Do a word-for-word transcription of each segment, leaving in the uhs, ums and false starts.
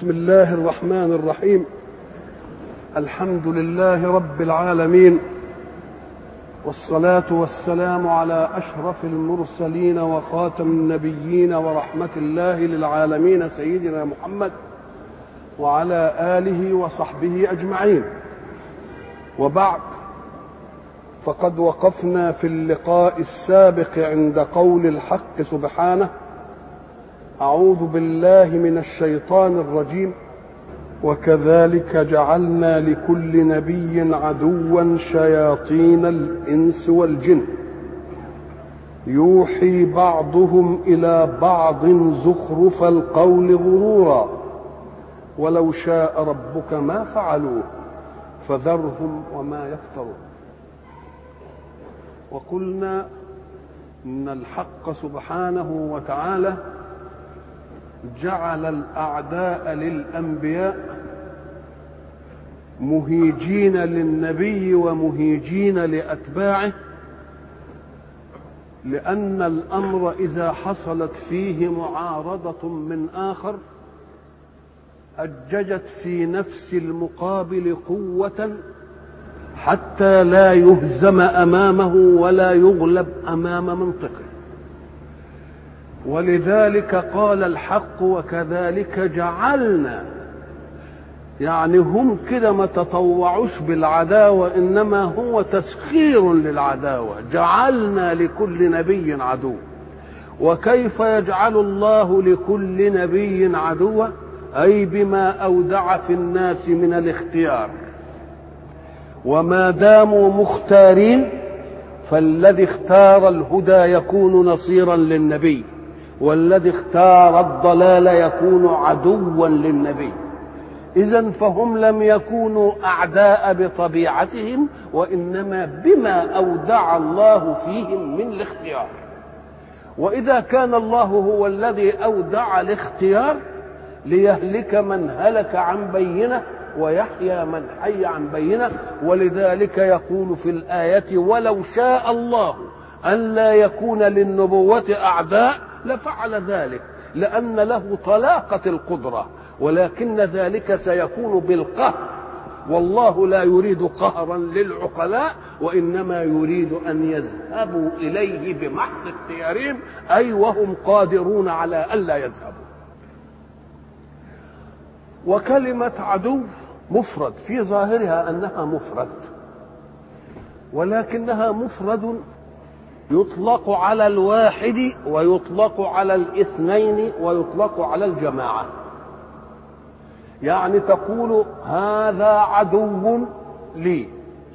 بسم الله الرحمن الرحيم. الحمد لله رب العالمين، والصلاة والسلام على أشرف المرسلين وخاتم النبيين ورحمة الله للعالمين سيدنا محمد وعلى آله وصحبه أجمعين. وبعد، فقد وقفنا في اللقاء السابق عند قول الحق سبحانه: أعوذ بالله من الشيطان الرجيم، وكذلك جعلنا لكل نبي عدوا شياطين الإنس والجن يوحي بعضهم إلى بعض زخرف القول غرورا ولو شاء ربك ما فعلوه فذرهم وما يفترون. وقلنا إن الحق سبحانه وتعالى جعل الأعداء للأنبياء مهيجين للنبي ومهيجين لأتباعه، لأن الأمر إذا حصلت فيه معارضة من آخر أججت في نفس المقابل قوة حتى لا يهزم أمامه ولا يغلب أمام منطقه. ولذلك قال الحق: وكذلك جعلنا، يعني هم كده ما تطوعوش بالعداوة، إنما هو تسخير للعداوة. جعلنا لكل نبي عدو. وكيف يجعل الله لكل نبي عدوا؟ أي بما أودع في الناس من الاختيار، وما داموا مختارين فالذي اختار الهدى يكون نصيرا للنبي، والذي اختار الضلال يكون عدوا للنبي. إذن فهم لم يكونوا أعداء بطبيعتهم، وإنما بما أودع الله فيهم من الاختيار. وإذا كان الله هو الذي أودع الاختيار ليهلك من هلك عن بينة ويحيى من حي عن بينة، ولذلك يقول في الآية: ولو شاء الله أن لا يكون للنبوة أعداء لفعل ذلك، لأن له طلاقة القدرة، ولكن ذلك سيكون بالقهر، والله لا يريد قهرا للعقلاء، وإنما يريد أن يذهبوا إليه بمحض اختيارهم، أي وهم قادرون على ألا يذهبوا. وكلمة عدو مفرد في ظاهرها أنها مفرد، ولكنها مفرد يطلق على الواحد ويطلق على الاثنين ويطلق على الجماعة. يعني تقول: هذا عدو لي،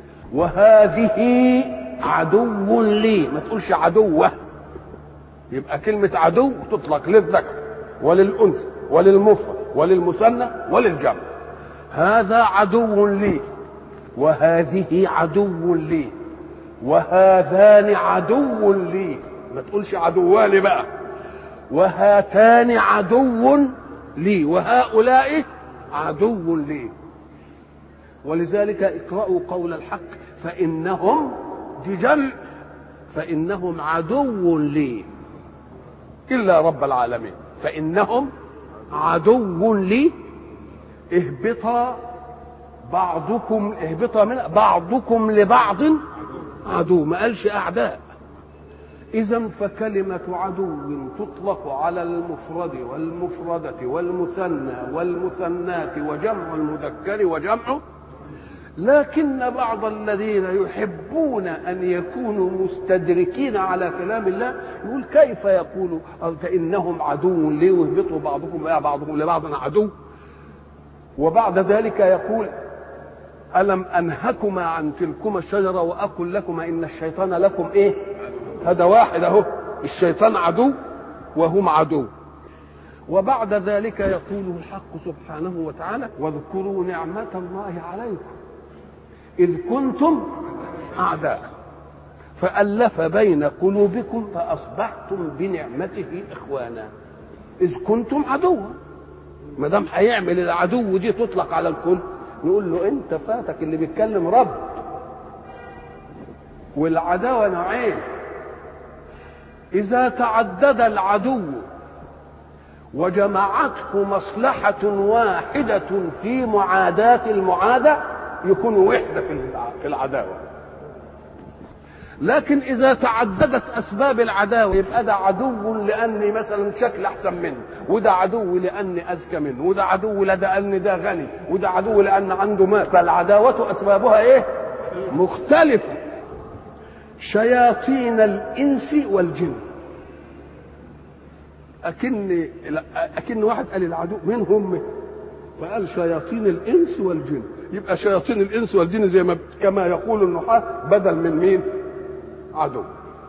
وهذه عدو لي، ما تقولش عدوة. يبقى كلمة عدو تطلق للذكر وللأنثى وللمفرد وللمثنى وللجمع. هذا عدو لي، وهذه عدو لي، وهذان عدو لي، ما تقولش عدوان بقى. وهاتان عدو لي، وهؤلاء عدو لي. ولذلك اقرأوا قول الحق: فإنهم، دي جمع، فإنهم عدو لي إلا رب العالمين. فإنهم عدو لي، اهبطا بعضكم اهبطا من بعضكم لبعض عدو، ما قالش أعداء. إذن فكلمة عدو تطلق على المفرد والمفردة والمثنى والمثنات وجمع المذكر وجمعه. لكن بعض الذين يحبون أن يكونوا مستدركين على كلام الله يقول: كيف يقول فإنهم عدو لي ويهبطوا بعضكم يا بعضكم لبعض عدو؟ وبعد ذلك يقول: ألم أنهكما عن تلكما الشجرة وأقل لكما إن الشيطان لكم إيه؟ هذا واحد أهو، الشيطان عدو وهم عدو. وبعد ذلك يقول الحق سبحانه وتعالى: واذكروا نعمة الله عليكم إذ كنتم أعداء فألف بين قلوبكم فأصبحتم بنعمته إخوانا. إذ كنتم عدوا، ما دام هيعمل العدو دي تطلق على الكل، نقول له: أنت فاتك اللي بيتكلم رب. والعداوة نوعين: إذا تعدد العدو وجمعته مصلحة واحدة في معاداة المعادة يكون وحدة في العداوة. لكن إذا تعددت أسباب العداوة يبقى ده عدو لأني مثلا شكل أحسن منه، وده عدو لأني أذكى منه، وده عدو لأن ده غني، وده عدو لأن عنده مال. فالعداوة أسبابها إيه؟ مختلفة. شياطين الإنس والجن، أكن أكن واحد قال العدو من هم؟ فقال شياطين الإنس والجن. يبقى شياطين الإنس والجن زي ما كما يقول النحاة بدل من مين؟ عدو.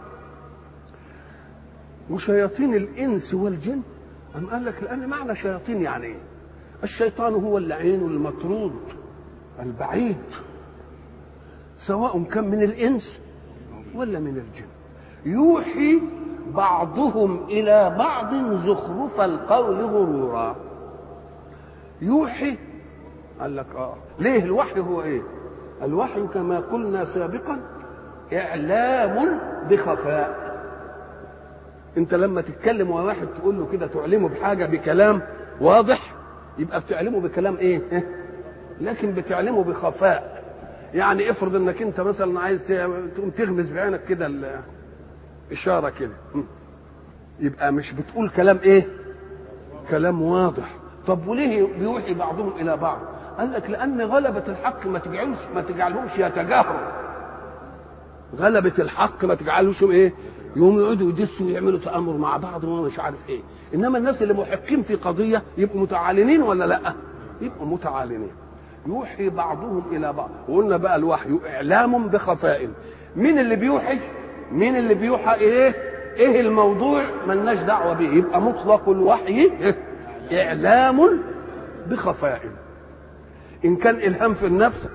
وشياطين الإنس والجن أم قال لك لأن معنى شياطين يعني إيه؟ الشيطان هو اللعين المطرود البعيد، سواء كان من الإنس ولا من الجن. يوحي بعضهم إلى بعض زخرف القول غرورا. يوحي قال لك آه ليه؟ الوحي هو إيه؟ الوحي كما قلنا سابقا إعلام بخفاء. أنت لما تتكلم مع واحد تقول له كده تعلمه بحاجة بكلام واضح، يبقى بتعلمه بكلام إيه؟ لكن بتعلمه بخفاء. يعني افرض انك انت مثلا عايز تقوم تغمز بعينك كده الاشاره كده، يبقى مش بتقول كلام ايه؟ كلام واضح. طب وليه بيوحي بعضهم الى بعض؟ قال لك لان غلبة الحق ما تجعلهمش ما تجعلهمش يتجاهروا. غلبة الحق ما تجعلهمش ايه؟ يقوموا يقعدوا يدسوا ويعملوا تآمر مع بعض ومش عارف ايه. انما الناس اللي محقين في قضيه يبقوا متعالنين ولا لا؟ يبقوا متعالنين. يوحي بعضهم الى بعض. وقلنا بقى الوحي اعلام بخفاء. مين اللي بيوحي؟ مين اللي بيوحى ايه؟ ايه الموضوع؟ ملناش دعوه به. يبقى مطلق الوحي اعلام بخفاء. ان كان الهام في النفس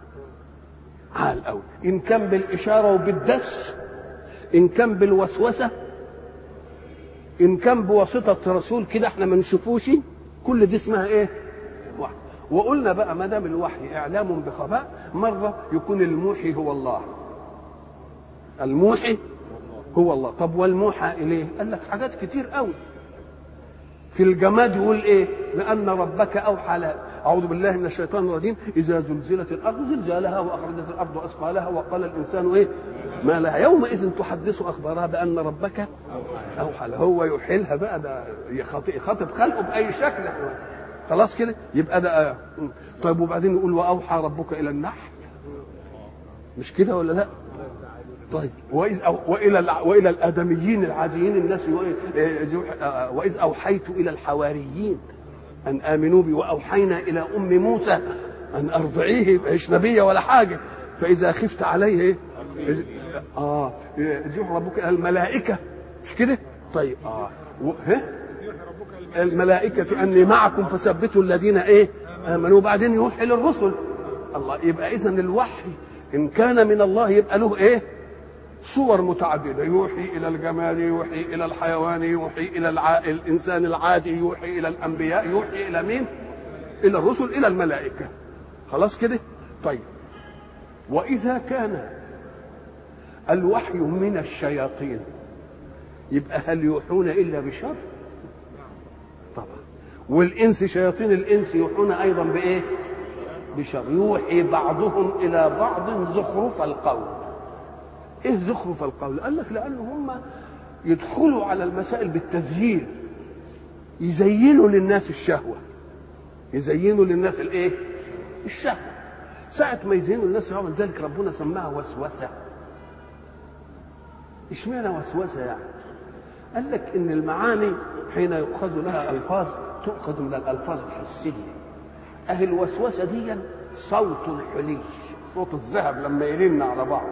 عال قوي، ان كان بالاشاره وبالدس، ان كان بالوسوسه، ان كان بواسطه رسول كده احنا ما نشوفوش، كل دي اسمها ايه؟ وحي. وقلنا بقى ما دام الوحي اعلام بخفاء، مره يكون الموحي هو الله. الموحي هو الله. طب والموحى اليه؟ قال لك حاجات كتير قوي. في الجماد يقول ايه؟ لان ربك اوحى لها. اعوذ بالله من الشيطان الرجيم. اذا زلزلت الارض زلزالها واخرجت الارض اثقالها وقال الانسان ايه؟ ما لها يومئذ تحدث اخبارها بان ربك اوحى لها. هو يحيلها بقى، ده يخاطب خلقه باي شكل. خلاص كده يبقى ده. طيب وبعدين يقول واوحى ربك الى النحل، مش كده ولا لا؟ طيب واذ أو والى والى الادميين العاديين الناس، واذ اوحيت الى الحواريين ان امنوا بي واوحينا الى ام موسى ان ارضعيه. مش نبيه ولا حاجه. فاذا خفت عليه ايه؟ اه يوحي ربك الى الملائكه، مش كده؟ طيب اه ها الملائكة أني معكم فثبتوا الذين إيه؟ آمنوا. وبعدين يوحي للرسل. الله. يبقى إذن الوحي إن كان من الله يبقى له إيه؟ صور متعددة. يوحي إلى الجمال، يوحي إلى الحيوان، يوحي إلى الع... الإنسان العادي، يوحي إلى الأنبياء، يوحي إلى مين؟ إلى الرسل، إلى الملائكة. خلاص كده؟ طيب وإذا كان الوحي من الشياطين يبقى هل يوحون إلا بشر؟ طبعا. والإنس شياطين الإنس يوحون أيضا بإيه؟ بشر. يوحي بعضهم إلى بعض زخرف القول. إيه زخرف القول؟ قال لك لأن هم يدخلوا على المسائل بالتزيين، يزينوا للناس الشهوة، يزينوا للناس الإيه؟ الشهوة. ساعة ما يزينوا للناس الشهوة، ذلك ربنا سماها وسوسة. اشمعنى وسوسة يعني؟ قال لك إن المعاني حين يؤخذ لها ألفاظ تؤخذ من الألفاظ الحسية. أهل الوسوسة دي صوت الحلي، صوت الذهب لما يرن على بعض.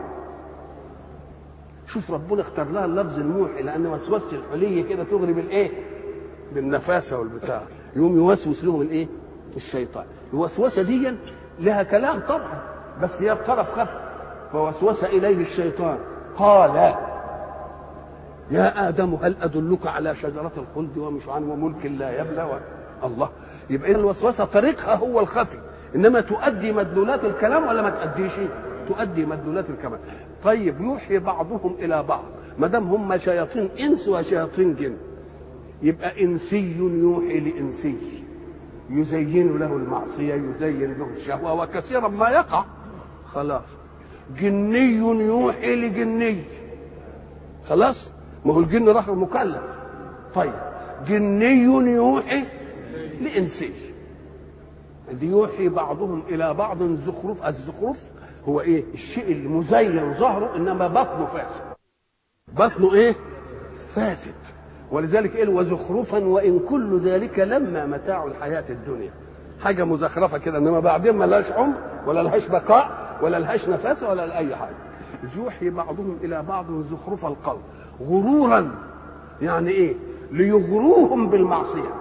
شوف ربنا اختار لها اللفظ الموحي لأن وسوسة الحلي كده تغري بالإيه؟ بالنفاسة والبتاع. يوم يوسوس لهم الإيه؟ الشيطان. الوسوسة دي لها كلام طبعا، بس هي بطرف خفي. فوسوس إليه الشيطان قال يا آدم هل أدلك على شجرة الخلد ومش عن وملك لا يبلى و... الله. يبقى الوسوسة طريقها هو الخفي، إنما تؤدي مدلولات الكلام ولا ما تؤديش؟ تؤدي مدلولات الكلام. طيب يوحي بعضهم إلى بعض، ما دام هم شياطين إنس وشياطين جن، يبقى إنسي يوحي لإنسي، يزين له المعصية، يزين له الشهوة، وكثيرا ما يقع. خلاص. جني يوحي لجني، خلاص، ما هو الجن راح مكلف. طيب جني يوحي لإنسي، اللي يوحي بعضهم إلى بعض زخرف. الزخرف هو إيه؟ الشيء المزين ظهره إنما بطنه فاسد. بطنه إيه؟ فاسد. ولذلك إيه؟ وزخرفا وإن كل ذلك لما متاع الحياة الدنيا، حاجة مزخرفة كده، إنما بعدين ما لهاش عمر ولا لهاش بقاء ولا لهاش نفس ولا لأي حاجة. يوحي بعضهم إلى بعض زخرف القول غرورا، يعني إيه؟ ليغروهم بالمعصية.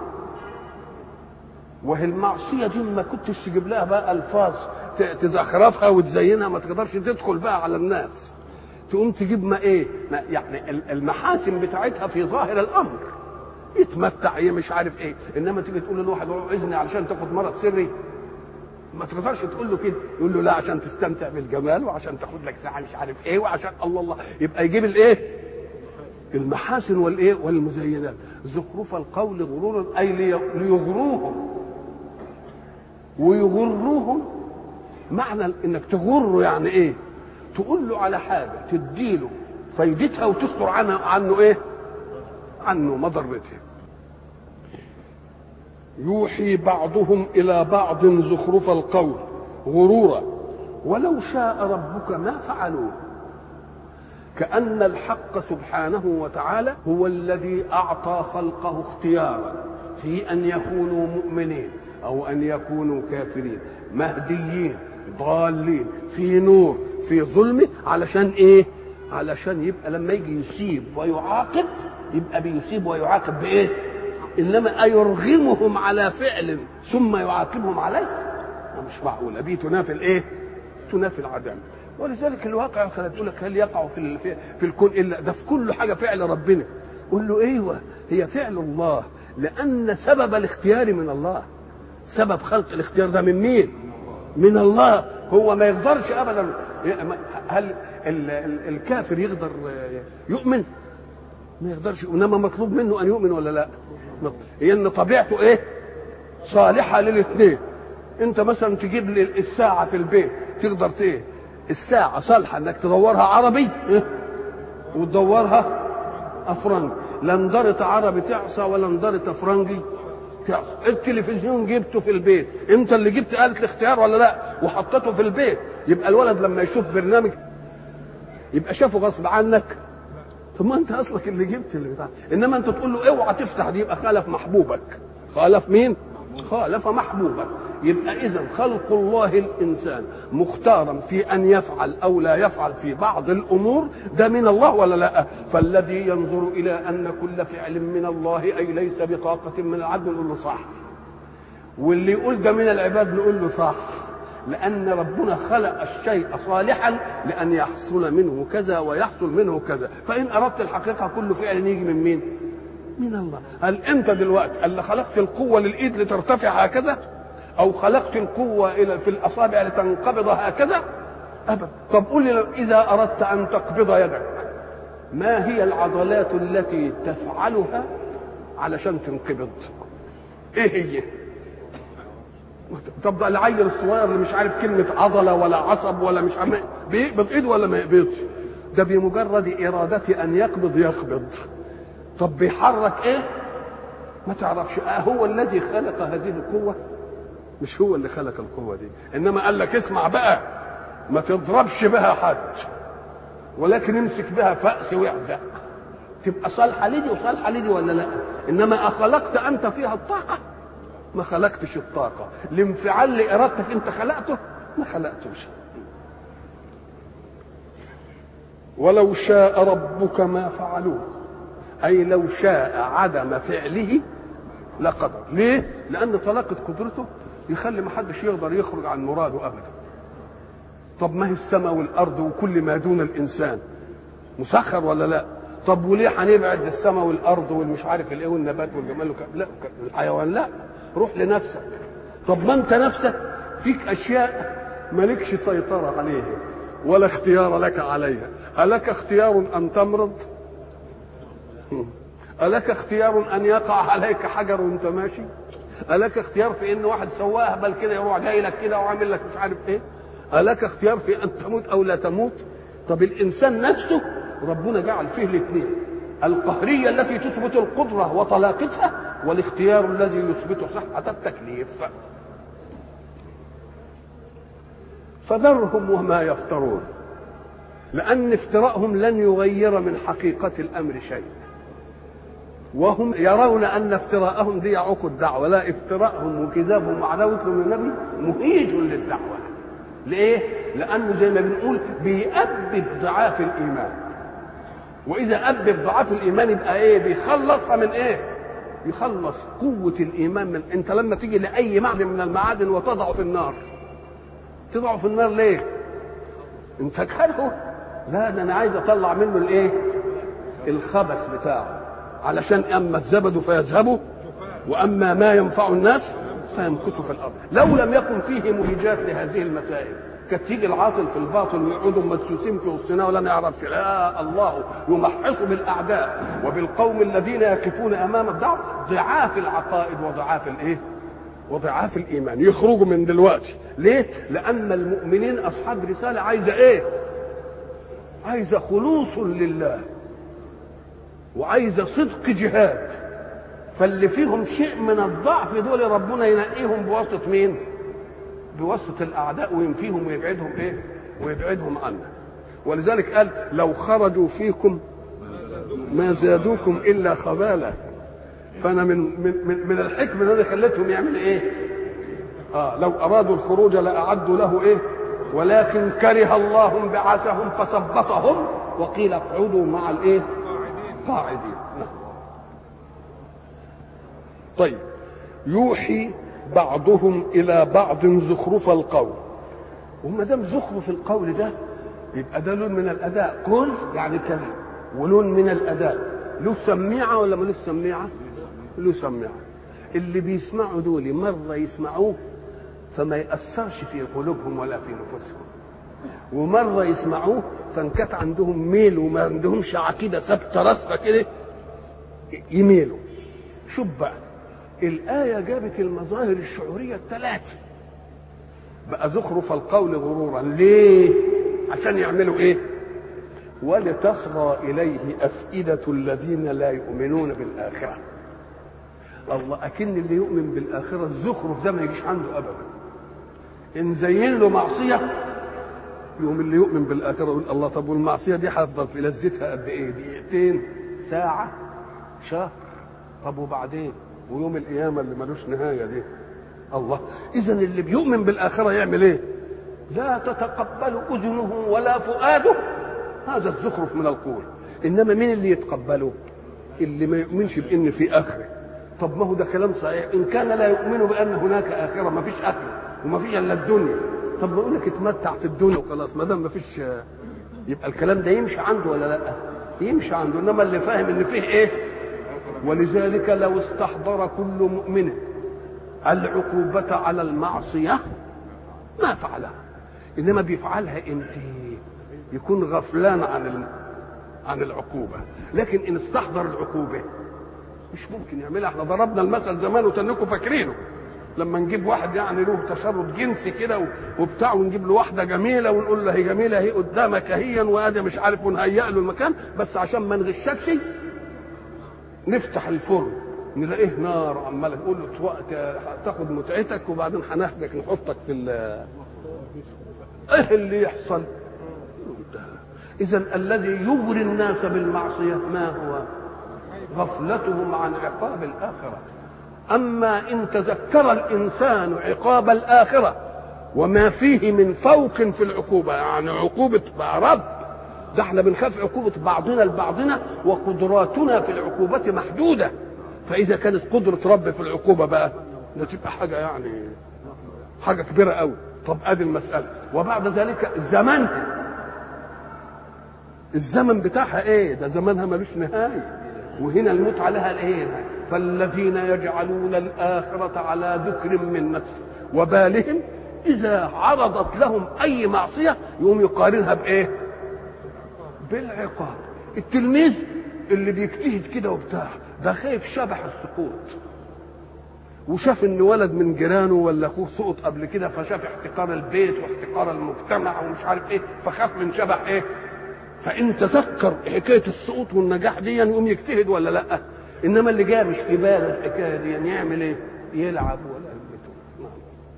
وهي المعصية دي ما كنتش تجيب لها بقى ألفاظ تزخرفها وتزينها، ما تقدرش تدخل بقى على الناس، تقوم تجيب ما ايه ما يعني المحاسن بتاعتها في ظاهر الامر، يتمتع ايه مش عارف ايه. انما تيجي تقول لواحد اذني علشان تاخد مرض سري، ما تقدرش تقول له كده. يقول له لا عشان تستمتع بالجمال وعشان تاخد لك ساعه مش عارف ايه وعشان الله الله. يبقى يجيب الايه؟ المحاسن والايه والمزينات. زخرف القول غرورا اي ليغروهم. ويغروهم معنى انك تغره يعني ايه؟ تقول له على حاجه تديله فايدتها وتستر عنه عنه ايه؟ عنه مضرته. يوحي بعضهم الى بعض زخرف القول غرورا ولو شاء ربك ما فعلوه. كأن الحق سبحانه وتعالى هو الذي أعطى خلقه اختيارا في أن يكونوا مؤمنين أو أن يكونوا كافرين، مهديين ضالين، في نور في ظلم. علشان إيه؟ علشان يبقى لما يجي يسيب ويعاقب يبقى بيسيب ويعاقب بإيه؟ إنما أيرغمهم على فعل ثم يعاقبهم عليه؟ مش معقولة. دي تنافي الإيه؟ تنافي العدم. ولذلك الواقع خلت يقول لك هل يقع في في الكون الا ده؟ في كل حاجه فعل ربنا. قول له ايوه هي فعل الله، لان سبب الاختيار من الله. سبب خلق الاختيار ده من مين؟ من الله. هو ما يقدرش ابدا. هل الكافر يقدر يؤمن؟ ما يقدرش. انما مطلوب منه ان يؤمن ولا لا؟ هي ان طبيعته ايه؟ صالحه للاثنين. انت مثلا تجيب لي الساعه في البيت، تقدر ايه؟ الساعة صالحة انك تدورها عربي إيه؟ وتدورها افرنجي. لا انضرت عربي تعصى ولا انضرت افرنجي تعصى. التلفزيون جبته في البيت، انت اللي جبت آلة الاختيار ولا لا؟ وحطته في البيت. يبقى الولد لما يشوف برنامج يبقى شافه غصب عنك. طب ما انت اصلك اللي جبت اللي بتاع. انما انت تقول له اوعى تفتح دي، يبقى خالف محبوبك. خالف مين؟ خالف محبوبك. يبقى إذن خلق الله الإنسان مختارا في أن يفعل أو لا يفعل في بعض الأمور، ده من الله ولا لا؟ فالذي ينظر إلى أن كل فعل من الله أي ليس بطاقة من العبد نقول له صح، واللي يقول ده من العباد نقول له صح، لأن ربنا خلق الشيء صالحا لأن يحصل منه كذا ويحصل منه كذا. فإن أردت الحقيقة كل فعل يجي من مين؟ من الله. هل أنت دلوقتي اللي خلقت القوة للإيد لترتفع هكذا؟ أو خلقت القوة إلى في الأصابع لتنقبض هكذا؟ أبدا. طب قل لي إذا أردت أن تقبض يدك ما هي العضلات التي تفعلها علشان تنقبض؟ إيه هي؟ طب ده العيل الصغير اللي مش عارف كلمة عضلة ولا عصب ولا مش عارف بيقبض إيد ولا ما يقبضش؟ ده بمجرد إرادة أن يقبض يقبض. طب بيحرك إيه؟ ما تعرفش. آه هو الذي خلق هذه القوة؟ مش هو اللي خلق القوة دي، إنما قال لك اسمع بقى ما تضربش بها حد ولكن امسك بها فأس واعزق، تبقى صالحة لدي وصالحة لدي ولا لا؟ إنما أخلقت أنت فيها الطاقة؟ ما خلقتش الطاقة. الانفعال لإرادتك أنت خلقته؟ ما خلقتوش. ولو شاء ربك ما فعلوه، أي لو شاء عدم فعله لقدر. ليه؟ لأن طلاقة قدرته يخلي ما حدش يقدر يخرج عن مراده أبدا. طب ما هي السماء والأرض وكل ما دون الإنسان مسخر ولا لا؟ طب وليه هنبعد السماء والأرض والمش عارف الإيه والنبات والجمال وك... لا الحيوان لا، روح لنفسك. طب ما أنت نفسك فيك أشياء مالكش سيطرة عليها ولا اختيار لك عليها. ألك اختيار أن تمرض؟ ألك اختيار أن يقع عليك حجر وأنت ماشي؟ ألك اختيار في إن واحد سواه أهبل كده يروح جاي لك كده وعامل لك مش عارف إيه؟ ألك اختيار في أن تموت أو لا تموت؟ طب الإنسان نفسه ربنا جعل فيه الاثنين، القهرية التي تثبت القدرة وطلاقتها، والاختيار الذي يثبت صحة التكليف. فذرهم وما يفترون، لأن افتراءهم لن يغير من حقيقة الأمر شيء، وهم يرون أن افتراءهم دي يعوق الدعوة. لا، افتراءهم وكذابهم وعداوتهم للنبي مهيج للدعوة. ليه؟ لأنه زي ما بنقول بيأبد ضعاف الإيمان، وإذا أبد ضعاف الإيمان يبقى إيه؟ بيخلصها من إيه؟ يخلص قوة الإيمان من. أنت لما تيجي لأي معدن من المعادن وتضعه في النار، تضعه في النار ليه؟ أنت كارهه؟ لا، ده أنا عايز أطلع منه الإيه؟ الخبث بتاعه، علشان أما الزبد فيذهبوا وأما ما ينفع الناس فيمكث في الأرض. لو لم يكن فيه مهيجات لهذه المسائل كانت تيجي العاطل في الباطل ويقعدوا مدسوسين في وسطنا ولا نعرفش. لا، الله يمحص بالأعداء وبالقوم الذين يقفون أمام الدعوة ضعاف العقائد وضعاف الإيه؟ وضعاف الإيمان. يخرجوا من دلوقتي ليه؟ لأن المؤمنين أصحاب رسالة عايزة إيه؟ عايزة خلوص لله، وعايزة صدق جهاد. فاللي فيهم شيء من الضعف دول ربنا ينقيهم بواسطة مين؟ بواسطة الأعداء، وينفيهم ويبعدهم إيه؟ ويبعدهم عنا. ولذلك قال لو خرجوا فيكم ما زادوكم إلا خبالا. فأنا من من من الحكمة اللي خلتهم يعمل إيه؟ آه لو أرادوا الخروج لأعدوا له إيه؟ ولكن كره الله بعثهم فثبطهم وقيل اقعدوا مع الإيه؟ قاعدين. طيب، يوحي بعضهم الى بعض زخرف القول. وما دام زخرف القول ده يبقى ده لون من الاداء. قل يعني كلام، ولون من الاداء. له سميعه ولا ملوش سميعه؟ له سميعه. اللي بيسمعوا دول مره يسمعوه فما ياثرش في قلوبهم ولا في نفوسهم، ومره يسمعوه فان كانت عندهم ميل وما عندهمش عقيده ثابته راسخه كده يميلوا. شوف بقى، الآية جابت المظاهر الشعورية الثلاثة. بقى زخرف القول غرورا ليه؟ عشان يعملوا ايه؟ ولتصغى إليه أفئدة الذين لا يؤمنون بالآخرة. الله، أكن اللي يؤمن بالآخرة الزخرف ده ما يجيش عنده أبدا. إن زين له معصية يوم اللي يؤمن بالآخرة يقول الله، طب والمعصية دي هتفضل في لذتها قد إيه؟ دقيقتين، ساعة، شهر، طب وبعدين؟ ويوم القيامة اللي ملوش نهاية دي. الله، إذن اللي بيؤمن بالآخرة يعمل إيه؟ لا تتقبل أذنه ولا فؤاده هذا الزخرف من القول. إنما مين اللي يتقبله؟ اللي ما يؤمنش بإن في آخرة. طب ما هو ده كلام صحيح. إن كان لا يؤمن بأن هناك آخرة، ما فيش آخرة وما فيش إلا الدنيا، طب ما يقول لك اتمتع في الدنيا وخلاص، ما دام ما فيش يبقى الكلام ده يمشي عنده ولا لا؟ يمشي عنده. إنما اللي فاهم إن فيه إيه؟ ولذلك لو استحضر كل مؤمن العقوبة على المعصية ما فعلها، إنما بيفعلها امتى؟ يكون غفلان عن عن العقوبة. لكن إن استحضر العقوبة مش ممكن يعملها. احنا ضربنا المثل زمان وتنكم فاكرينه، لما نجيب واحد يعني له تشرد جنسي كده وبتاع، ونجيب له واحده جميله ونقول له هي جميله هي قدامك اهيا وادي مش عارف، ونهيئ له المكان بس عشان ما نغشكش. نفتح الفرن نلاقيه نار عماله تقول له تاخد متعتك وبعدين هناخدك نحطك في ال ايه اللي يحصل. اذا الذي يغري الناس بالمعصيه ما هو؟ غفلتهم عن عقاب الاخره. اما ان تذكر الانسان عقاب الاخره وما فيه من فوق في العقوبه، يعني عقوبه رب، ده احنا بنخاف عقوبه بعضنا لبعضنا وقدراتنا في العقوبه محدوده. فاذا كانت قدره رب في العقوبه بقى ده تبقى حاجه يعني حاجه كبيره قوي. طب ادي المساله. وبعد ذلك زمانها، الزمن بتاعها ايه؟ ده زمانها ملوش نهايه. وهنا المتعه لها الايه؟ فالذين يجعلون الاخره على ذكر من نفس وبالهم اذا عرضت لهم اي معصيه يقوم يقارنها بايه؟ بالعقاب. التلميذ اللي بيجتهد كده وبتاع ده خايف شبح السقوط، وشاف ان ولد من جيرانه ولا اخوه سقط قبل كده، فشاف احتقار البيت واحتقار المجتمع ومش عارف ايه، فخاف من شبح ايه. فان تذكر حكايه السقوط والنجاح دي يقوم يجتهد ولا لا. انما اللي جاي مش في باله الحكايه دي يعني يعمل ايه؟ يلعب ولا يلبته.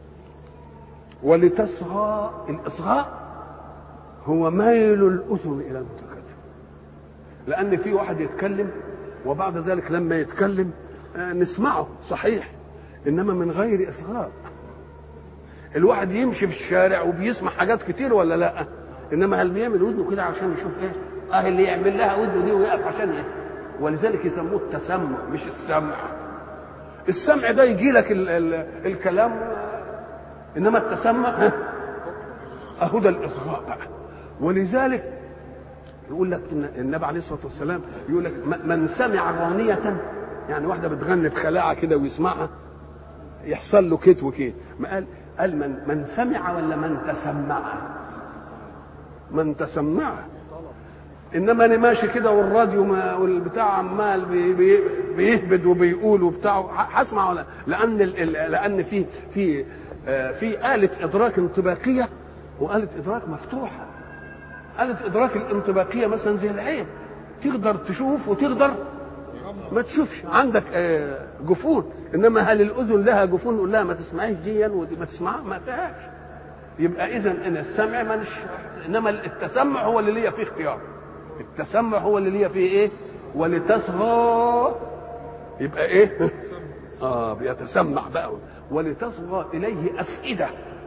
ولتصغى، الاصغاء هو ميل الاذن الى المتكلم. لان في واحد يتكلم وبعد ذلك لما يتكلم آه نسمعه صحيح، انما من غير اصغاء. الواحد يمشي في الشارع وبيسمع حاجات كتير ولا لا، انما هل بيعمل ودنه كده عشان يشوف ايه؟ اه اللي يعمل لها ودنه دي ويقف عشان ايه؟ ولذلك يسموه التسمع مش السمع. السمع ده يجي لك ال ال الكلام، انما التسمع اهو ده الاصغاء بقى. ولذلك يقول لك ان النبي عليه الصلاه والسلام يقول لك من سمع غانيه، يعني واحده بتغني بخلاعه كده ويسمعها يحصل له كده وكده. ما قال قال من من سمع ولا من تسمع؟ من تسمع. انما انا ماشي كده والراديو والبتاع عمال بي بي بيهبد وبيقول وبتاع، هسمع ولا؟ لان لان في في في آلة ادراك انطباقيه وآلة ادراك مفتوحه. آلة ادراك الانطباقيه مثلا زي العين، تقدر تشوف وتقدر ما تشوفش، عندك جفون. انما هل الاذن لها جفون نقول لها ما تسمعيش دي ودي ما تسمعها؟ ما فيهاش. يبقى اذا ان السمع مانش، انما التسمع هو اللي ليا فيه اختيار. التسمع هو اللي ليا فيه ايه؟ ولتصغى، يبقى ايه؟ اه بيتسمع بقى. ولتصغى اليه افئده،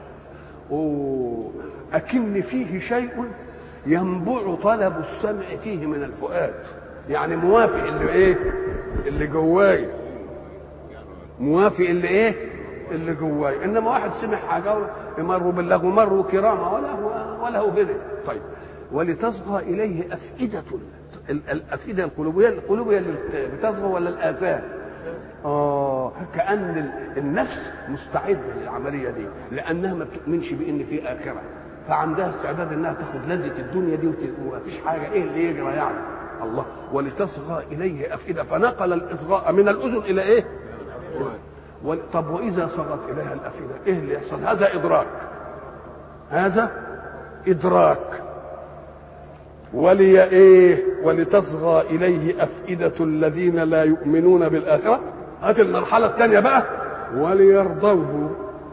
اكن فيه شيء ينبع طلب السمع فيه من الفؤاد، يعني موافق اللي ايه؟ اللي جواي، موافق اللي ايه؟ اللي جواي. انما واحد سمع حاجه يمروا باللغو مروا كرامه ولا هو ولا هو هنا. طيب ولتصغى اليه افئده، الافئده القلوبيه، القلوبيه اللي بتصغى ولا الاذان؟ اه كأن النفس مستعده للعمليه دي، لانها ما بتؤمنش بان في اخره، فعندها استعداد انها تاخد لذه الدنيا دي ومفيش حاجه ايه اللي يجرى يعني. الله ولتصغى اليه افئده، فنقل الاصغاء من الاذن الى ايه؟ طب واذا صغت اليها الافئده ايه اللي يحصل؟ هذا ادراك، هذا ادراك. ولي ايه؟ ولتصغى اليه افئده الذين لا يؤمنون بالاخره. هات المرحله الثانيه بقى، وليرضوه.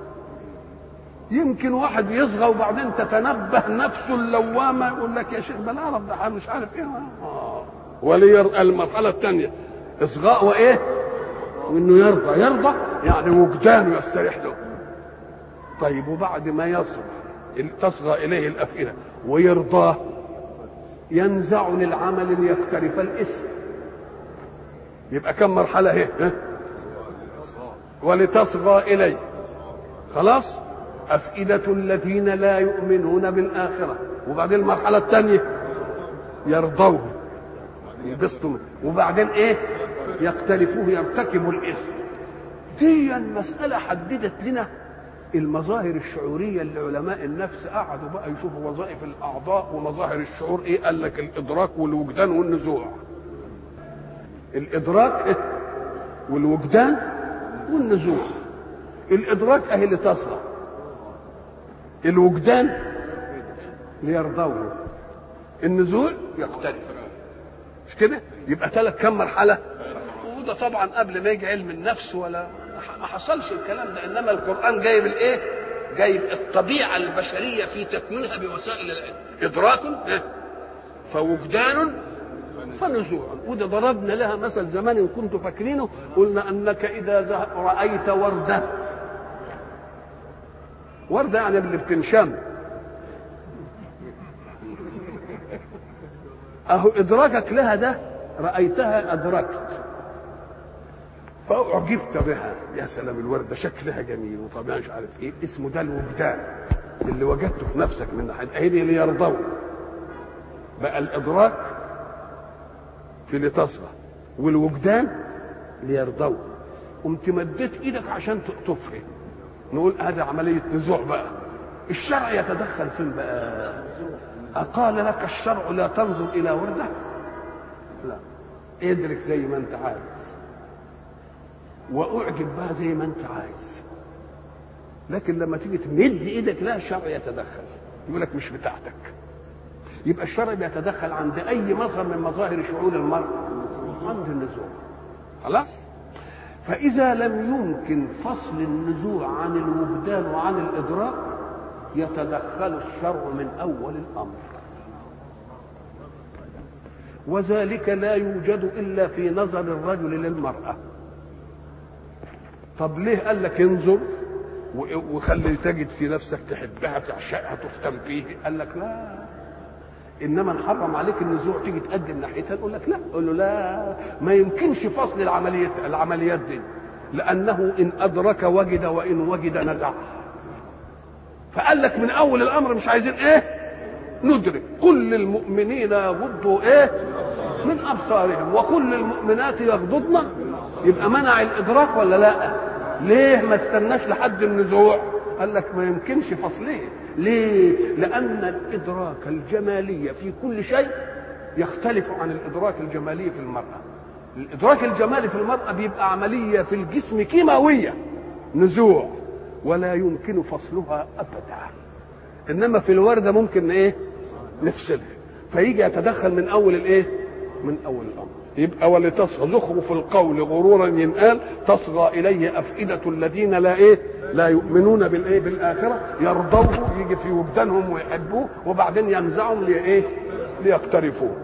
يمكن واحد يصغى وبعدين تتنبه نفسه اللوامه يقول لك يا شيخ ده اعرف ده مش عارف ايه. آه. ولير المرحله الثانيه اصغاء وايه؟ وانه يرضى. يرضى يعني وجدانه يستريح له. طيب وبعد ما يصغى تصغى اليه الافئده ويرضاه، ينزع للعمل ليقترف الاسم. يبقى كم مرحله اهي؟ ولتصغى اليه خلاص افئده الذين لا يؤمنون بالاخره. وبعدين المرحله الثانيه يرضوه يبسطوا، وبعدين ايه؟ يقترفوه يرتكبوا الاثم. دي المساله حددت لنا المظاهر الشعوريه اللي علماء النفس قعدوا بقى يشوفوا وظائف الاعضاء ومظاهر الشعور ايه. قال لك الادراك والوجدان والنزوع. الادراك والوجدان والنزوع. الادراك اهي اللي تصغى، الوجدان ليرضوه، النزوع يقترف. مش كده؟ يبقى ثلاث كم مرحله. وده طبعا قبل ما يجي علم النفس ولا ما حصلش الكلام ده، انما القران جايب الايه؟ جايب الطبيعه البشريه في تكوينها بوسائل العلم. ادراك فوجدان فنزوع. وده ضربنا لها مثل زمان ان كنتم فاكرينه، قلنا انك اذا رايت ورده، ورده يعني اللي بتنشم، اهو ادراكك لها ده رايتها ادركت فاعجبت بها. يا سلام الورده شكلها جميل وطبيعي مش عارف ايه، اسمه ده الوجدان اللي وجدته في نفسك من ناحيه ايه اللي يرضوه. بقى الادراك في لتصغى والوجدان ليرضوه. قمت مديت ايدك عشان تفهم، نقول هذا عمليه نزوع بقى. الشرع يتدخل فين بقى؟ أقال لك الشرع لا تنظر إلى وردة؟ لا، ادرك زي ما أنت عارف. واعجب بها زي ما انت عايز، لكن لما تيجي تمد ايدك لا، الشرع يتدخل، يقول لك مش بتاعتك. يبقى الشرع بيتدخل عند اي مظهر من مظاهر شعور المرء، عند النزوع. خلاص. فاذا لم يمكن فصل النزوع عن الوجدان وعن الادراك يتدخل الشرع من اول الامر، وذلك لا يوجد الا في نظر الرجل للمراه. طب ليه قال لك انظر وخلي تجد في نفسك تحبها تعشقها تفتن فيه؟ قال لك لا، انما نحرم عليك النزوع، تيجي تقدم ناحيتها نقول لك لا، قول له لا، ما يمكنش فصل العمليات العمليات دي، لانه ان ادرك وجد وان وجد نزع. فقال لك من اول الامر مش عايزين ايه؟ ندرك. كل المؤمنين يغضوا ايه؟ من ابصارهم وكل المؤمنات يغضضن. يبقى منع الادراك ولا لا؟ ليه ما استناش لحد النزوع؟ قال لك ما يمكنش فصله. ليه؟ لان الادراك الجمالي في كل شيء يختلف عن الادراك الجمالي في المراه. الادراك الجمالي في المراه بيبقى عمليه في الجسم كيماويه، نزوع، ولا يمكن فصلها ابدا. انما في الورده ممكن ايه؟ نفصلها. فيجي يتدخل من اول الايه؟ من اول الامر. يبقى ولتصغى زخرف القول غرورا ينقال، تصغى اليه افئده الذين لا ايه؟ لا يؤمنون بالايه؟ بالاخره، يرضوه، يجي في وجدانهم ويحبوه، وبعدين ينزعهم لايه؟ ليقترفوه.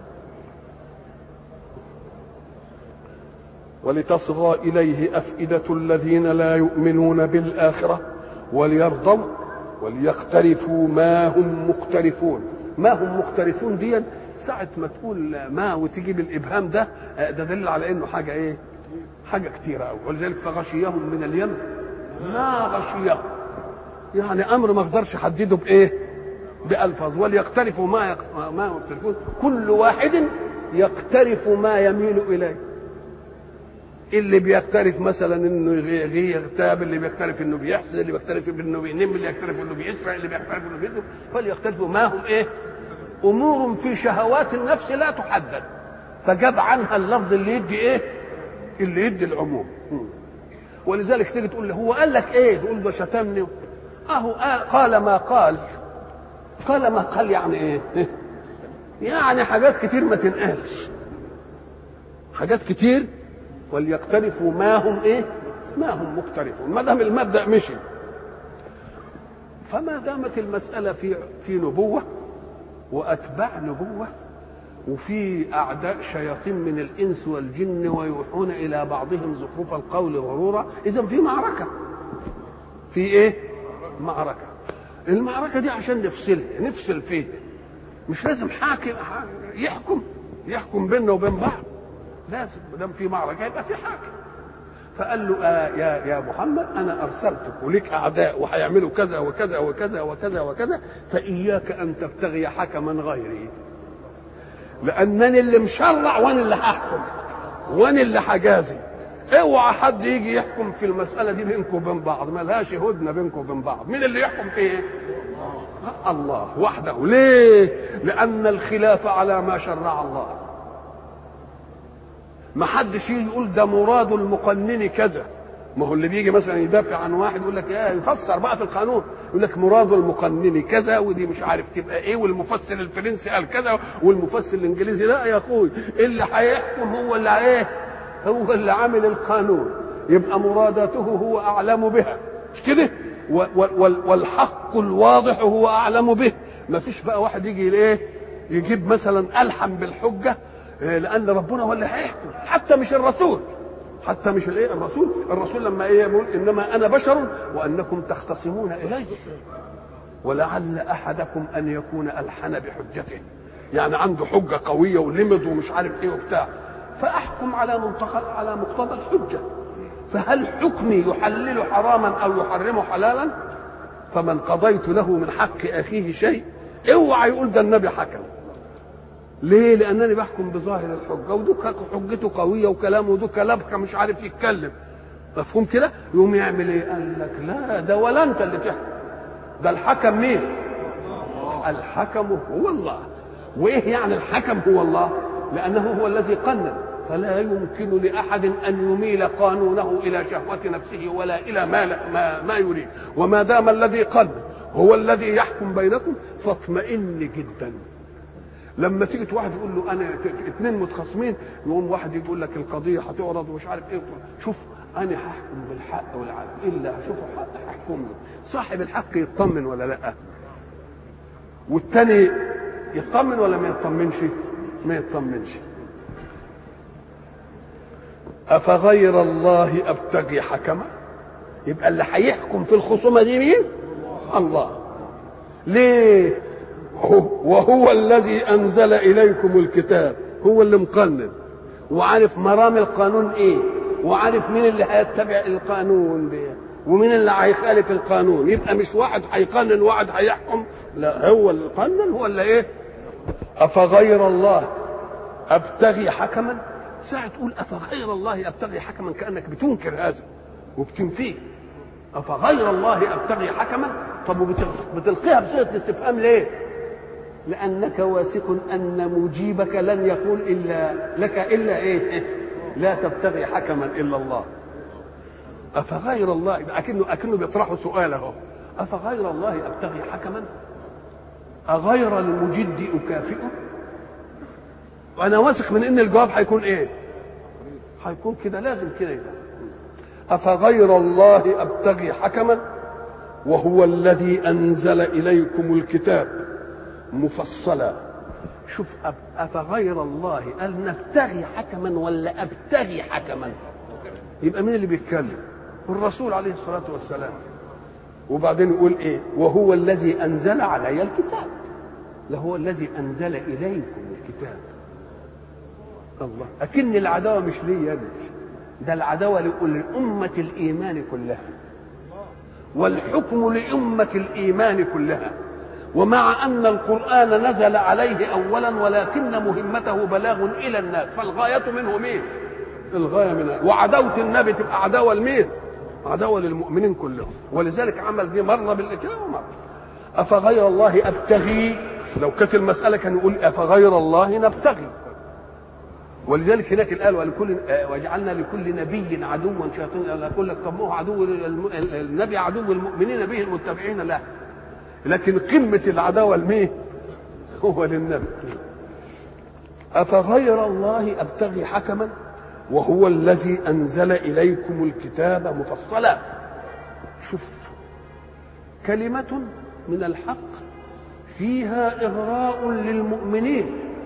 ولتصغى اليه افئده الذين لا يؤمنون بالاخره وليرضوا وليقترفوا ما هم مقترفون. ما هم مقترفون دي ساعة ما تقول ما وتجيب الإبهام ده، ده دليل على إنه حاجة إيه؟ حاجة كتيرة أوي. ولذلك فغشيهم من اليم ما غشيهم، يعني أمر ما اقدرش أحدده بإيه؟ بألفاظ. وليقترفوا ما يق... ما يقترفون، كل واحد يقترف ما يميل إليه. اللي بيقترف مثلا انه يغتاب، اللي بيقترف انه بيحسد، اللي بيقترف انه بينم، اللي يقترف انه بيسرع، اللي بيقترف انه بيذنب. فليقترفوا ما هم ايه؟ امور في شهوات النفس لا تحدد، فجاب عنها اللفظ اللي يدي ايه؟ اللي يدي العموم. ولذلك تيجي تقول له هو قال لك ايه؟ تقول ده شتمني. اهو قال ما قال. قال ما قال يعني ايه؟ يعني حاجات كتير ما تنقالش، حاجات كتير. وليقترفوا ما هم ايه؟ ما هم مقترفون. ما دام المبدأ مشي، فما دامت المسألة في في نبوة وأتباع نبوة وفي أعداء شياطين من الإنس والجن ويوحون إلى بعضهم زخرف القول غرورا، إذن في معركة. في إيه؟ معركة. المعركة دي عشان نفصلها، نفصل فيها. مش لازم حاكم يحكم يحكم بيننا وبين بعض، لازم ما دام في معركة يبقى في حاكم. فقال له آه يا يا محمد انا ارسلتك ولك اعداء وهيعملوا كذا وكذا وكذا وكذا وكذا، فاياك ان تبتغي حكما غيري، لانني اللي مشرع وانا اللي هحكم وانا اللي هجازي. اوعى حد يجي يحكم في المساله دي بينكم وبين بعض، ما لهاش هدنه بينكم وبين بعض. مين اللي يحكم فيه؟ الله وحده. ليه؟ لان الخلاف على ما شرع الله. ما حدش يجي يقول ده مراد المقنن كذا. ما هو اللي بيجي مثلا يدافع عن واحد يقول لك ايه، يفسر بقى في القانون يقول لك مراد المقنن كذا ودي مش عارف تبقى ايه، والمفسر الفرنسي قال كذا والمفسر الانجليزي. لا يا اخوي، اللي هيحكم هو اللي ايه؟ هو اللي عامل القانون، يبقى مراداته هو اعلم بها، مش كده؟ والحق الواضح هو اعلم به. ما فيش بقى واحد يجي ايه يجيب مثلا الحم بالحجه، لان ربنا هو اللي هيحكم، حتى مش الرسول، حتى مش الايه الرسول. الرسول لما ايه يقول انما انا بشر وانكم تختصمون الي ولعل احدكم ان يكون الحن بحجته، يعني عنده حجه قويه ولمض ومش عارف ايه وبتاع، فاحكم على منطقه على مقتضى الحجه. فهل حكمي يحلل حراما او يحرم حلالا؟ فمن قضيت له من حق اخيه شيء اوعى يقول ده النبي حكم. ليه؟ لانني بحكم بظاهر الحجه، ودوك حجته قويه وكلامه ودوك لبخه مش عارف يتكلم. مفهوم كده؟ يقوم يعمل ايه؟ قال لك لا، ده ولا انت اللي تحكم، ده الحكم مين؟ الحكم هو الله. وايه يعني الحكم هو الله؟ لانه هو الذي قنن. فلا يمكن لأحد أن يميل قانونه إلى شهوة نفسه ولا إلى ما, ما, ما يريد. وما دام الذي قلب هو الذي يحكم بينكم فاطمئن جدا. لما تيجي واحد يقول له انا اثنين متخاصمين، يقوم واحد يقول لك القضيه هتعرض ومش عارف ايه، شوف انا هحكم بالحق والعدل، الا اشوفه حق هحكم له. صاحب الحق يطمن ولا لا؟ والتاني يطمن ولا ما يطمنش؟ ما يطمنش. افغير الله ابتغي حكما؟ يبقى اللي هيحكم في الخصومه دي مين؟ الله. ليه؟ وهو الذي انزل اليكم الكتاب، هو اللي مقنن وعارف مرام القانون ايه، وعارف مين اللي هيتبع القانون ده ومين اللي هيخالف القانون. يبقى مش واحد هيقنن وواحد هيحكم، لا، هو اللي قنن، هو اللي ايه. افغير الله ابتغي حكما؟ ساعة تقول افغير الله ابتغي حكما كانك بتنكر هذا وبتنفيه. افغير الله ابتغي حكما؟ طب وبتلقيها بصيغه الاستفهام ليه؟ لانك واثق ان مجيبك لن يقول الا لك الا ايه؟ لا تبتغي حكما الا الله. افغير الله، اكنه اكنه بيطرحوا سؤال اهو، افغير الله ابتغي حكما؟ اغير المجد اكافئه؟ وانا واثق من ان الجواب هيكون ايه؟ هيكون كده، لازم كده يبقى. افغير الله ابتغي حكما وهو الذي انزل اليكم الكتاب مفصلا. شوف، افغير الله قال نبتغي حكما ولا ابتغي حكما؟ يبقى مين اللي بيتكلم؟ الرسول عليه الصلاه والسلام. وبعدين يقول ايه؟ وهو الذي انزل علي الكتاب. لا، هو الذي انزل اليكم الكتاب. الله، اكن العداوه مش ليا انا، ده العداوه لأمة الإيمان كلها، والحكم لأمة الإيمان كلها. ومع أن القرآن نزل عليه أولا ولكن مهمته بلاغ إلى الناس، فالغاية منه مين؟ الغاية منه. وعداوة النبي تبقى عداوة لمين؟ عداوة للمؤمنين كلهم. ولذلك عمل دي مرة بالإكرام ومرة. أفغير الله أبتغي؟ لو كانت المسألة كان يقول أفغير الله نبتغي. ولذلك هناك الآية ولكل وجعلنا لكل نبي عدوا شياطين. يقول لك طب ما هو عدو النبي عدو المؤمنين به المتبعين له، لكن قمة العداوة لمين؟ هو للنبي. أفغير الله أبتغي حكما وهو الذي أنزل إليكم الكتاب مفصلا. شوف، كلمة من الحق فيها إغراء للمؤمنين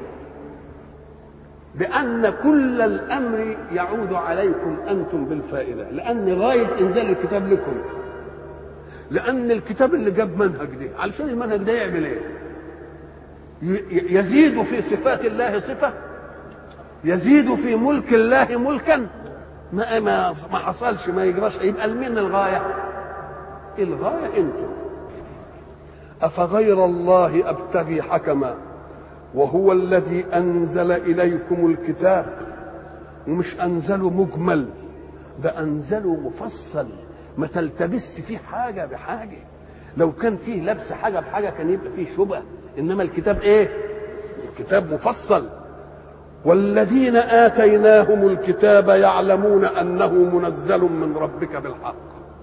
بأن كل الأمر يعود عليكم أنتم بالفائدة، لأن غاية إنزال الكتاب لكم، لأن الكتاب اللي جاب منهج دي علشان المنهج ده يعمل إيه؟ يزيد في صفات الله صفة، يزيد في ملك الله ملكا. ما ما ما حصلش، ما يجراش. يبقى لمين الغاية؟ الغاية أنتم. أفغير الله أبتغي حكما وهو الذي أنزل إليكم الكتاب. ومش أنزله مجمل، ده أنزله مفصل، ما تلتبس فيه حاجة بحاجة. لو كان فيه لبس حاجة بحاجة كان يبقى فيه شبه، إنما الكتاب إيه؟ الكتاب مفصل. والذين آتيناهم الكتاب يعلمون أنه منزل من ربك بالحق.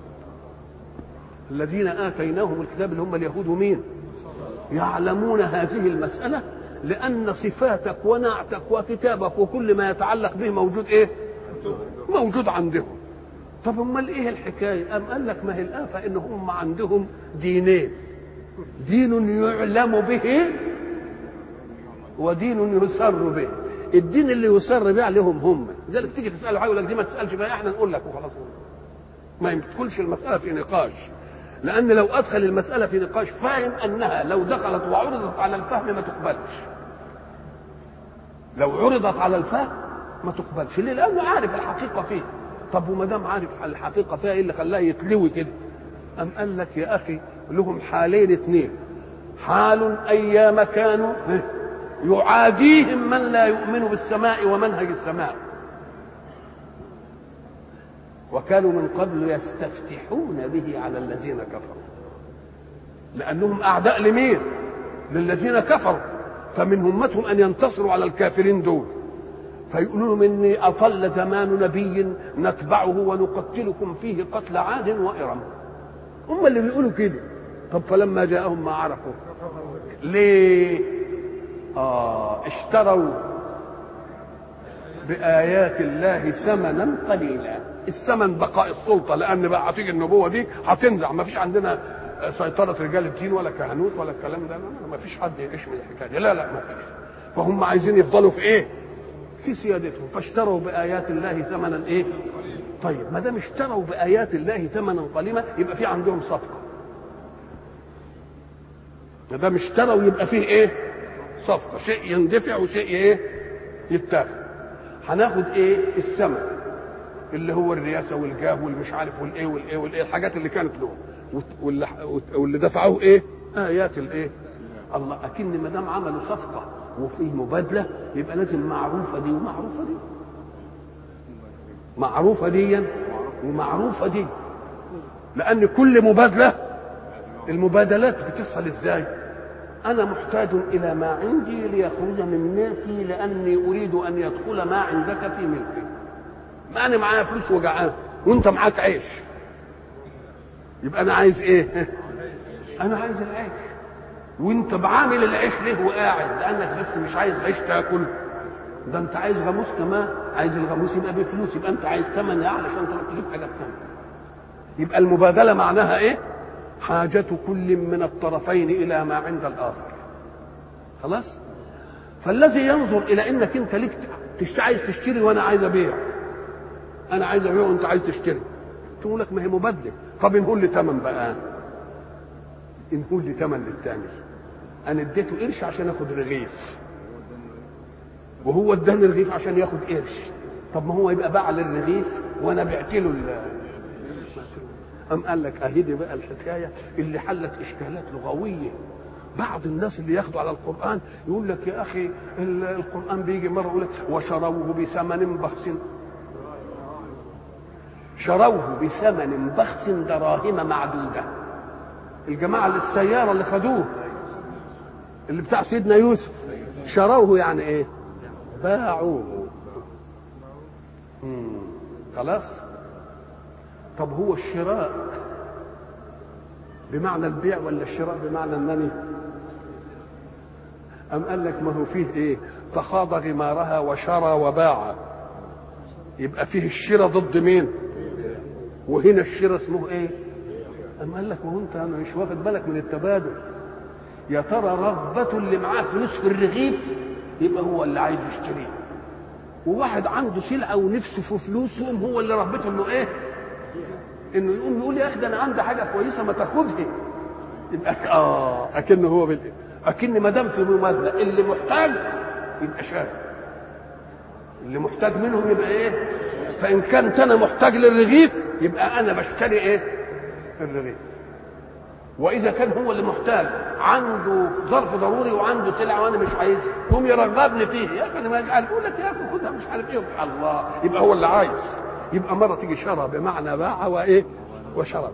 الذين آتيناهم الكتاب اللي هم اليهود مين؟ يعلمون هذه المسألة، لأن صفاتك ونعتك وكتابك وكل ما يتعلق به موجود إيه؟ موجود عندهم. طب امال ايه الحكايه؟ قام قال لك ما هي الآفة ان هم عندهم دينين، دين يعلم به ودين يسر به. الدين اللي يسر به عليهم هم، لذلك تيجي تساله حاجه يقول لك دي ما تسالش بقى، احنا نقول لك وخلاص. ما يدخلش المساله في نقاش، لان لو ادخل المساله في نقاش فاهم انها لو دخلت وعرضت على الفهم ما تقبلش. لو عرضت على الفهم ما تقبلش. ليه؟ لانه عارف الحقيقه فيه. طب وما دام عارف الحقيقه فيها، ايه اللي خلاه يتلوي كده؟ أم قال لك يا اخي لهم حالين اثنين، حال ايام كانوا يعاديهم من لا يؤمن بالسماء ومنهج السماء، وكانوا من قبل يستفتحون به على الذين كفروا، لانهم اعداء لمين؟ للذين كفروا، فمن همتهم ان ينتصروا على الكافرين دول. فيقولوا لهم إني أطل زمان نبي نتبعه ونقتلكم فيه قتل عاد وإرم. هم اللي بيقولوا كده. طب فلما جاءهم ما عرفوا ليه؟ آه اشتروا بآيات الله ثمنا قليلا. الثمن بقاء السلطة، لأن بقى هتيجي النبوة دي هتنزع، ما فيش عندنا سيطرة رجال الدين ولا كهنوت ولا الكلام ده، ما فيش حد يعيش من الحكاية دي، لا لا ما فيش. فهم عايزين يفضلوا في إيه؟ في سيادتهم، فاشتروا بآيات الله ثمنا إيه؟ طيب ما دام اشتروا بآيات الله ثمنا قليلا يبقى في عندهم صفقة. ما دام اشتروا يبقى فيه إيه؟ صفقة، شيء يندفع وشيء إيه؟ يتاخد. هناخد إيه؟ الثمن اللي هو الرياسة والجاه والمش عارف والإيه والإيه والإيه الحاجات اللي كانت لهم، واللي, واللي دفعوه إيه؟ آيات الإيه؟ الله. أكن ما دام عملوا صفقة وفي مبادلة يبقى لازم معروفة دي ومعروفة دي، معروفة دي ومعروفة دي، لأن كل مبادلة المبادلات بتصل إزاي؟ أنا محتاج إلى ما عندي ليخرج من ملكي لأني أريد أن يدخل ما عندك في ملكي. ما أنا معايا فلوس وجعان وأنت معاك عيش، يبقى أنا عايز إيه؟ أنا عايز العيش، وأنت بعامل العيش ليه وقاعد؟ لأنك بس مش عايز عيش تاكل، ده أنت عايز غموس كمان، عايز الغموس يبقى بفلوس، يبقى أنت عايز ثمن يعني عشان تروح تجيب حاجة ثانية. يبقى المبادلة معناها إيه؟ حاجة كل من الطرفين إلى ما عند الآخر. خلاص؟ فالذي ينظر إلى إنك أنت ليك عايز تشتري وأنا عايز أبيع، أنا عايز أبيع وأنت عايز تشتري، تقول لك ما هي مبادلة. طب نقول لي ثمن بقى، نقول لي ثمن للثاني. أنا اديته قرش عشان آخد رغيف، وهو اداني رغيف عشان ياخد قرش. طب ما هو يبقى باع للرغيف وأنا بعت له ال أم قال لك أهدي بقى الحكاية اللي حلت إشكالات لغوية. بعض الناس اللي ياخدوا على القرآن يقول لك يا أخي القرآن بيجي مرة يقول لك وشروه بثمن بخس، شروه بثمن بخس دراهم معدودة. الجماعة اللي السيارة اللي خدوه اللي بتاع سيدنا يوسف شروه يعني إيه؟ باعوه. خلاص. طب هو الشراء بمعنى البيع ولا الشراء بمعنى النمي؟ أم قال لك ما هو فيه إيه؟ تخاض غمارها وشرى وباع، يبقى فيه الشراء ضد مين؟ وهنا الشراء اسمه إيه؟ أم قال لك ما هو أنت مش واخد بالك من التبادل. يا ترى رغبة اللي معاه فلوس في الرغيف يبقى هو اللي عايز يشتريه، وواحد عنده سلعة ونفسه في فلوسهم هو اللي رغبته إنه إيه؟ انه يقوم يقول يا اخي ده انا عندي حاجه كويسه ما تاخدها. يبقى اه اكنه هو بال... اكن ما دام في مبادله اللي محتاج يبقى شاري، اللي محتاج منهم يبقى ايه؟ فان كنت انا محتاج للرغيف يبقى انا بشتري ايه؟ الرغيف. واذا كان هو اللي محتاج عنده ظرف ضروري وعنده سلعه وانا مش عايزها يقوم يرغبني فيه، يا اخي انا مش عارف اقول لك يا اخي خدها مش عارف ايه. الله، يبقى هو اللي عايز. يبقى مرة تيجي شرى بمعنى باع وإيه؟ وشرى.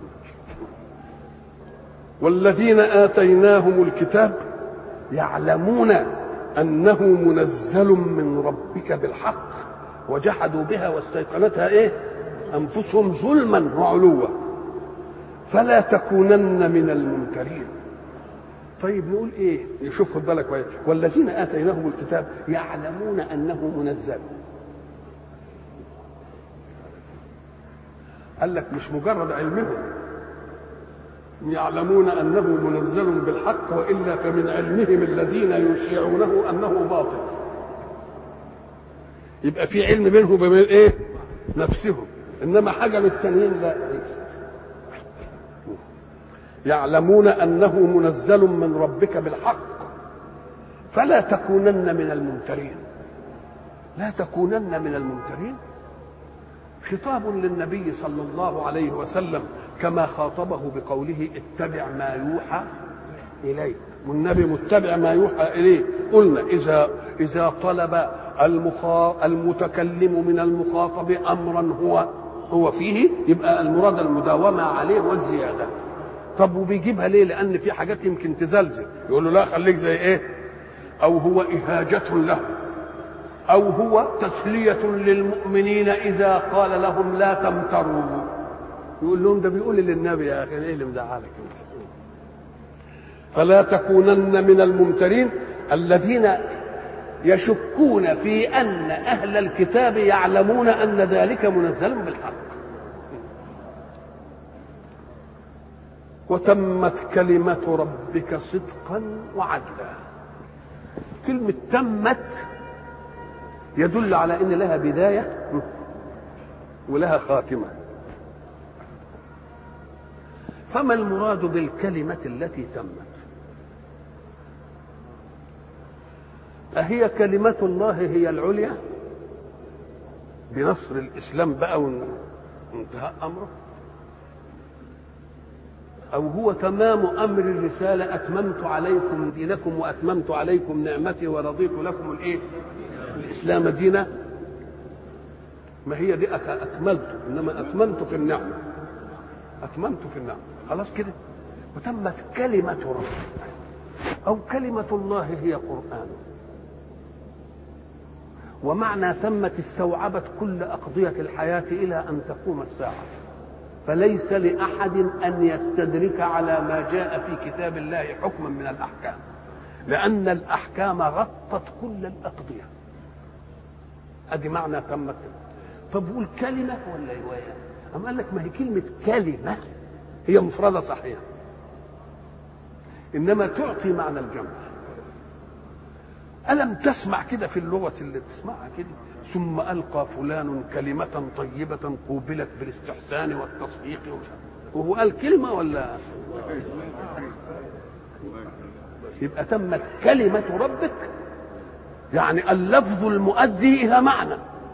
والذين آتيناهم الكتاب يعلمون أنه منزل من ربك بالحق وجحدوا بها واستيقنتها إيه؟ أنفسهم ظلما وعلوا فلا تكونن من الممترين. طيب نقول إيه؟ يشوف خد بالك كويس. والذين آتيناهم الكتاب يعلمون أنه منزل. قال لك مش مجرد علمهم، يعلمون أنه منزل بالحق وإلا فمن علمهم الذين يشيعونه أنه باطل. يبقى في علم بينهم وبين إيه؟ نفسهم، إنما حاجة للتانيين لا. يعلمون أنه منزل من ربك بالحق فلا تكونن من الممترين. لا تكونن من الممترين خطاب للنبي صلى الله عليه وسلم كما خاطبه بقوله اتبع ما يوحى إليه، والنبي متبع ما يوحى إليه. قلنا إذا إذا طلب المخا... المتكلم من المخاطب أمرا هو هو فيه يبقى المراد المداومة عليه والزيادة. طب وبيجيبها ليه؟ لأن في حاجات يمكن تزلزل، يقول له لا خليك زي إيه؟ أو هو إهاجة له، أو هو تسلية للمؤمنين إذا قال لهم لا تمتروا، يقول لهم ده بيقول للنبي يا أخي إيه اللي مزعلك أنت؟ فلا تكونن من الممترين الذين يشكون في أن أهل الكتاب يعلمون أن ذلك منزل بالحق. وتمت كلمة ربك صدقا وعدلا. كلمة تمت يدل على أن لها بداية ولها خاتمة. فما المراد بالكلمة التي تمت؟ أهي كلمة الله هي العليا بنصر الإسلام بقى وانتهاء أمره، أو هو تمام أمر الرسالة أتممت عليكم دينكم وأتممت عليكم نعمتي ورضيت لكم الإيه؟ الإسلام دينا. ما هي دي أكملت، إنما أتممت في النعمة، أتممت في النعمة خلاص كده. وتمت كلمة ربك أو كلمة الله هي قرآن. ومعنى تمت استوعبت كل أقضية الحياة إلى أن تقوم الساعة، فليس لأحد أن يستدرك على ما جاء في كتاب الله حكما من الأحكام، لأن الأحكام غطت كل الأقضية. أدي معنى تمت. طب قول كلمة ولا رواية؟ أم قال لك ما هي كلمة كلمة هي مفردة صحيح، إنما تعطي معنى الجمع. ألم تسمع كده في اللغة اللي بتسمعها كده ثم ألقى فلان كلمة طيبة قوبلت بالاستحسان والتصفيق وهو قال كلمة ولا؟ يبقى تمت كلمة ربك يعني اللفظ المؤدي إلى معنى.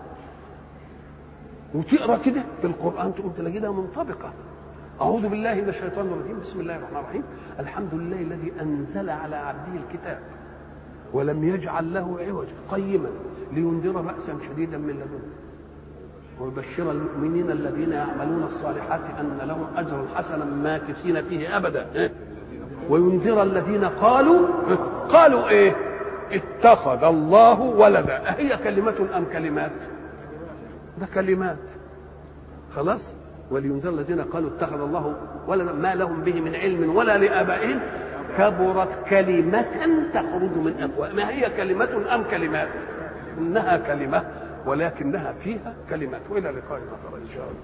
وتقرأ كده في القرآن تقوم تلاقيها منطبقة. أعوذ بالله من الشيطان الرجيم، بسم الله الرحمن الرحيم. الحمد لله الذي أنزل على عبده الكتاب ولم يجعل له عوجا قيما لينذر بأسا شديدا من لدنه ويبشر المؤمنين الذين يعملون الصالحات أن لهم أجرا حسنا ماكثين فيه أبدا وينذر الذين قالوا قالوا إيه؟ اتخذ الله ولدا. أهي كلمة أم كلمات؟ ده كلمات خلاص. ولينذر الذين قالوا اتخذ الله ولدا ما لهم به من علم ولا لآبائهم كبرت كلمة تخرج من أفواههم. ما هي كلمة أم كلمات؟ إنها كلمة ولكنها فيها كلمات. وإلى لقاء آخر إن شاء الله.